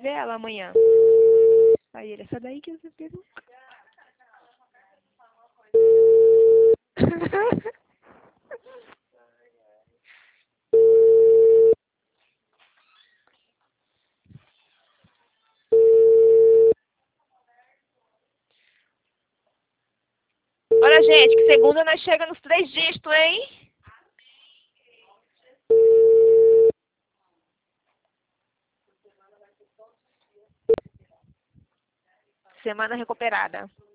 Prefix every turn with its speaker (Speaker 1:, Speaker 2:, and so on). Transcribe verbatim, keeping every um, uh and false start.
Speaker 1: ver ela amanhã. Aí ele, essa daí que eu pego. Olha, gente, que segunda nós chegamos nos três dígitos, hein? Semana recuperada.